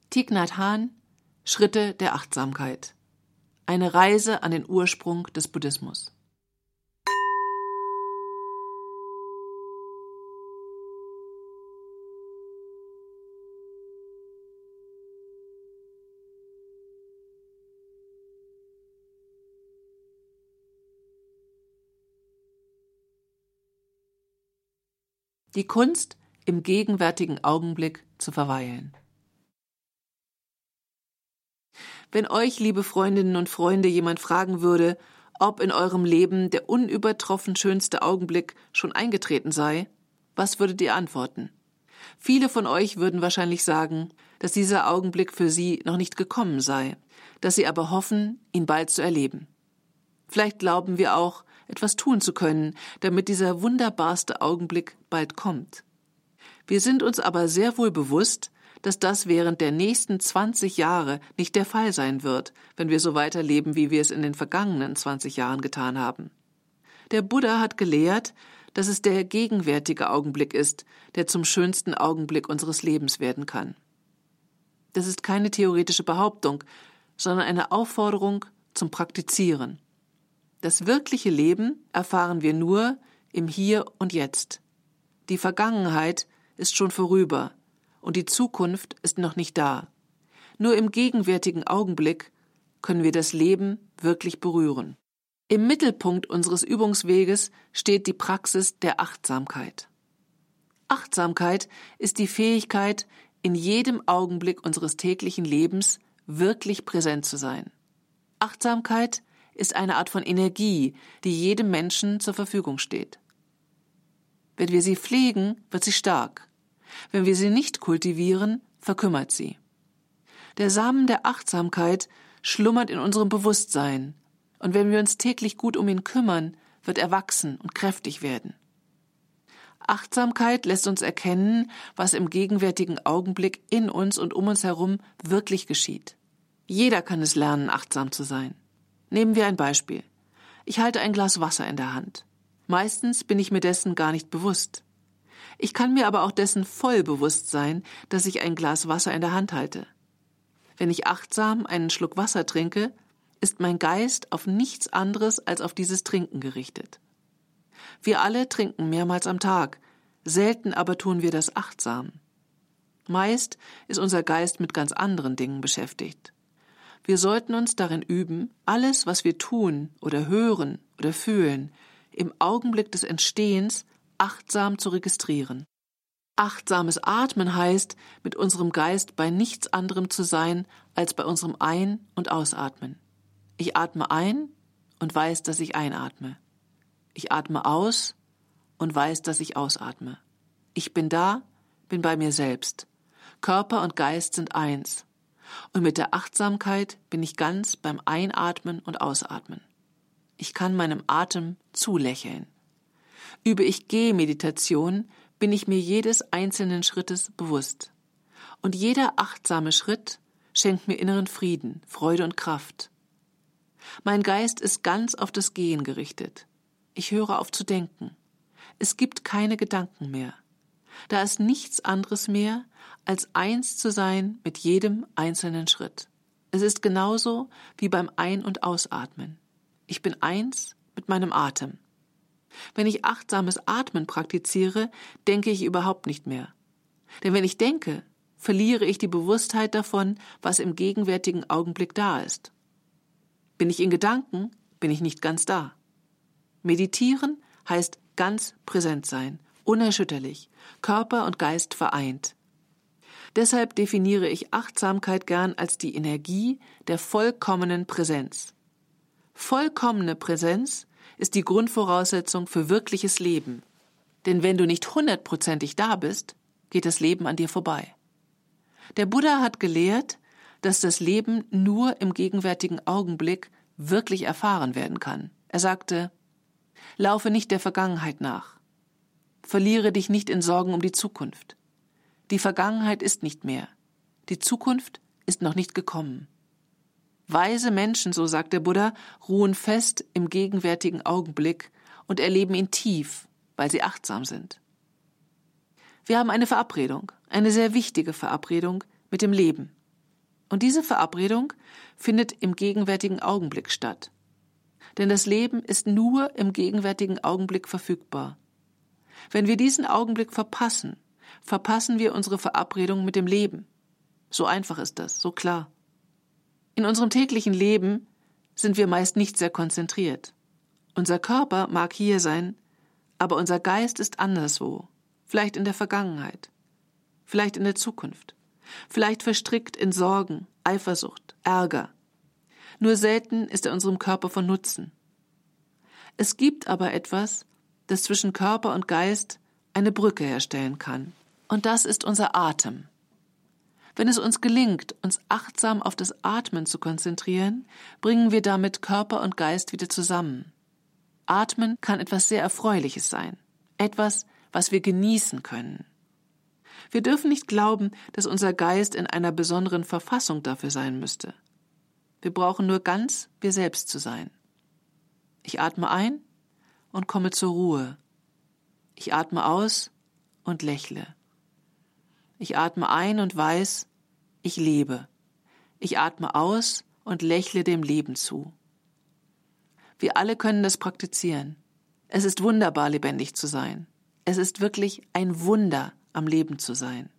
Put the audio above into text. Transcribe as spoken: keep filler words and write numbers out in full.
Thich Nhat Hanh, Schritte der Achtsamkeit. Eine Reise an den Ursprung des Buddhismus. Die Kunst, im gegenwärtigen Augenblick zu verweilen. Wenn euch, liebe Freundinnen und Freunde, jemand fragen würde, ob in eurem Leben der unübertroffen schönste Augenblick schon eingetreten sei, was würdet ihr antworten? Viele von euch würden wahrscheinlich sagen, dass dieser Augenblick für sie noch nicht gekommen sei, dass sie aber hoffen, ihn bald zu erleben. Vielleicht glauben wir auch, etwas tun zu können, damit dieser wunderbarste Augenblick bald kommt. Wir sind uns aber sehr wohl bewusst, dass das während der nächsten zwanzig Jahre nicht der Fall sein wird, wenn wir so weiterleben, wie wir es in den vergangenen zwanzig Jahren getan haben. Der Buddha hat gelehrt, dass es der gegenwärtige Augenblick ist, der zum schönsten Augenblick unseres Lebens werden kann. Das ist keine theoretische Behauptung, sondern eine Aufforderung zum Praktizieren. Das wirkliche Leben erfahren wir nur im Hier und Jetzt. Die Vergangenheit ist schon vorüber und die Zukunft ist noch nicht da. Nur im gegenwärtigen Augenblick können wir das Leben wirklich berühren. Im Mittelpunkt unseres Übungsweges steht die Praxis der Achtsamkeit. Achtsamkeit ist die Fähigkeit, in jedem Augenblick unseres täglichen Lebens wirklich präsent zu sein. Achtsamkeit ist eine Art von Energie, die jedem Menschen zur Verfügung steht. Wenn wir sie pflegen, wird sie stark. Wenn wir sie nicht kultivieren, verkümmert sie. Der Samen der Achtsamkeit schlummert in unserem Bewusstsein, und wenn wir uns täglich gut um ihn kümmern, wird er wachsen und kräftig werden. Achtsamkeit lässt uns erkennen, was im gegenwärtigen Augenblick in uns und um uns herum wirklich geschieht. Jeder kann es lernen, achtsam zu sein. Nehmen wir ein Beispiel. Ich halte ein Glas Wasser in der Hand. Meistens bin ich mir dessen gar nicht bewusst. Ich kann mir aber auch dessen voll bewusst sein, dass ich ein Glas Wasser in der Hand halte. Wenn ich achtsam einen Schluck Wasser trinke, ist mein Geist auf nichts anderes als auf dieses Trinken gerichtet. Wir alle trinken mehrmals am Tag, selten aber tun wir das achtsam. Meist ist unser Geist mit ganz anderen Dingen beschäftigt. Wir sollten uns darin üben, alles, was wir tun oder hören oder fühlen, im Augenblick des Entstehens achtsam zu registrieren. Achtsames Atmen heißt, mit unserem Geist bei nichts anderem zu sein, als bei unserem Ein- und Ausatmen. Ich atme ein und weiß, dass ich einatme. Ich atme aus und weiß, dass ich ausatme. Ich bin da, bin bei mir selbst. Körper und Geist sind eins. Und mit der Achtsamkeit bin ich ganz beim Einatmen und Ausatmen. Ich kann meinem Atem zulächeln. Übe ich Gehmeditation, bin ich mir jedes einzelnen Schrittes bewusst. Und jeder achtsame Schritt schenkt mir inneren Frieden, Freude und Kraft. Mein Geist ist ganz auf das Gehen gerichtet. Ich höre auf zu denken. Es gibt keine Gedanken mehr. Da ist nichts anderes mehr, als eins zu sein mit jedem einzelnen Schritt. Es ist genauso wie beim Ein- und Ausatmen. Ich bin eins mit meinem Atem. Wenn ich achtsames Atmen praktiziere, denke ich überhaupt nicht mehr. Denn wenn ich denke, verliere ich die Bewusstheit davon, was im gegenwärtigen Augenblick da ist. Bin ich in Gedanken, bin ich nicht ganz da. Meditieren heißt ganz präsent sein, unerschütterlich, Körper und Geist vereint. Deshalb definiere ich Achtsamkeit gern als die Energie der vollkommenen Präsenz. Vollkommene Präsenz ist die Grundvoraussetzung für wirkliches Leben. Denn wenn du nicht hundertprozentig da bist, geht das Leben an dir vorbei. Der Buddha hat gelehrt, dass das Leben nur im gegenwärtigen Augenblick wirklich erfahren werden kann. Er sagte, laufe nicht der Vergangenheit nach. Verliere dich nicht in Sorgen um die Zukunft. Die Vergangenheit ist nicht mehr. Die Zukunft ist noch nicht gekommen. Weise Menschen, so sagt der Buddha, ruhen fest im gegenwärtigen Augenblick und erleben ihn tief, weil sie achtsam sind. Wir haben eine Verabredung, eine sehr wichtige Verabredung mit dem Leben. Und diese Verabredung findet im gegenwärtigen Augenblick statt. Denn das Leben ist nur im gegenwärtigen Augenblick verfügbar. Wenn wir diesen Augenblick verpassen, verpassen wir unsere Verabredung mit dem Leben. So einfach ist das, so klar. In unserem täglichen Leben sind wir meist nicht sehr konzentriert. Unser Körper mag hier sein, aber unser Geist ist anderswo, vielleicht in der Vergangenheit, vielleicht in der Zukunft, vielleicht verstrickt in Sorgen, Eifersucht, Ärger. Nur selten ist er unserem Körper von Nutzen. Es gibt aber etwas, das zwischen Körper und Geist eine Brücke herstellen kann. Und das ist unser Atem. Wenn es uns gelingt, uns achtsam auf das Atmen zu konzentrieren, bringen wir damit Körper und Geist wieder zusammen. Atmen kann etwas sehr Erfreuliches sein, etwas, was wir genießen können. Wir dürfen nicht glauben, dass unser Geist in einer besonderen Verfassung dafür sein müsste. Wir brauchen nur ganz wir selbst zu sein. Ich atme ein und komme zur Ruhe. Ich atme aus und lächle. Ich atme ein und weiß, ich lebe. Ich atme aus und lächle dem Leben zu. Wir alle können das praktizieren. Es ist wunderbar, lebendig zu sein. Es ist wirklich ein Wunder, am Leben zu sein.